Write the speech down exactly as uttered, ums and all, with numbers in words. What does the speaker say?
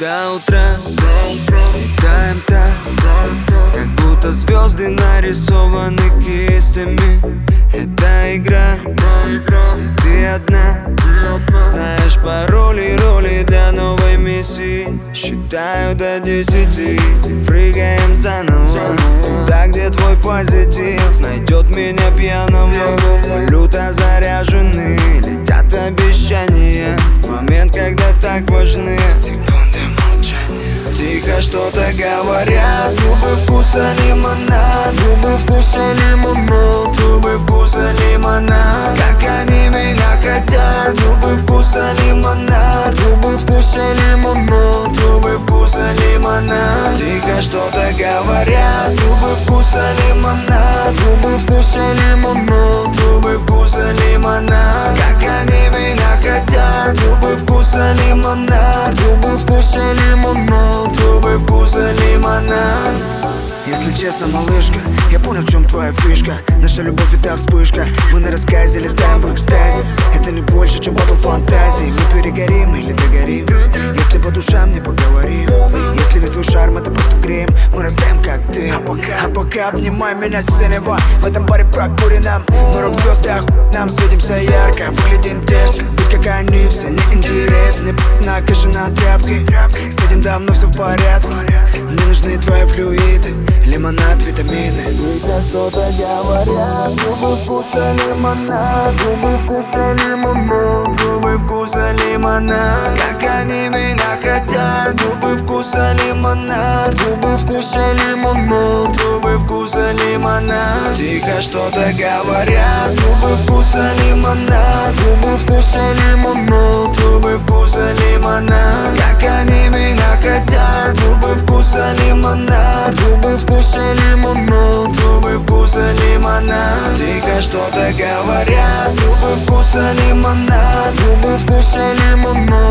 До утра летаем так, как будто звезды нарисованы кистями. Это игра, и ты одна. Знаешь пароли, роли для новой миссии. Считаю до десяти, прыгаем заново. Туда, где твой позитив найдет меня пьяного. Мы люто заряжены, летят обещания. Момент, когда так важны секунды молчания. Тихо что-то говорят, губы вкуса лимона, губы вкуса лимона, губы вкуса лимона. Как они меня хотят, губы вкуса лимона, губы вкуса лимона, губы вкуса лимона. Тихо что-то говорят, губы вкуса лимона, губы вкуса лимона, губы вкуса лимона. Как они меня хотят, губы вкуса лимона, губы вкуса лимона, губы вкуса лимона. Если честно, малышка, я понял, в чем твоя фишка. Наша любовь — это вспышка. Мы на рассказе летаем в экстазе. Это не больше, чем батл фантазии. Мы перегорим или догорим, если по душам не поговорим. Если весь твой шарм — это просто крем, мы растаем как дым. А пока обнимай меня синева, в этом баре прокуренном. Мы рок-звезды, оху... нам светимся ярко, выглядим дерзко. Будь как они, все неинтересны. Накажена тряпкой, с этим давно все в порядке. Мне нужны твои флюиды, лимонад, витамины. Тихо что-то говорят, губы вкуса лимона, губы вкуса лимона, губы вкуса лимона. Как они меня хотят, губы вкуса лимона, губы вкуса лимона, губы вкуса лимона. Тихо что-то говорят, губы вкуса лимона, губы вкуса лимона, губы вкуса лимона. Как они меня хотят, губы вкуса лимона, губы вкуса лимона, губы вкуса лимона. Тихо что-то говорят, губы вкуса лимона, губы вкуса лимона,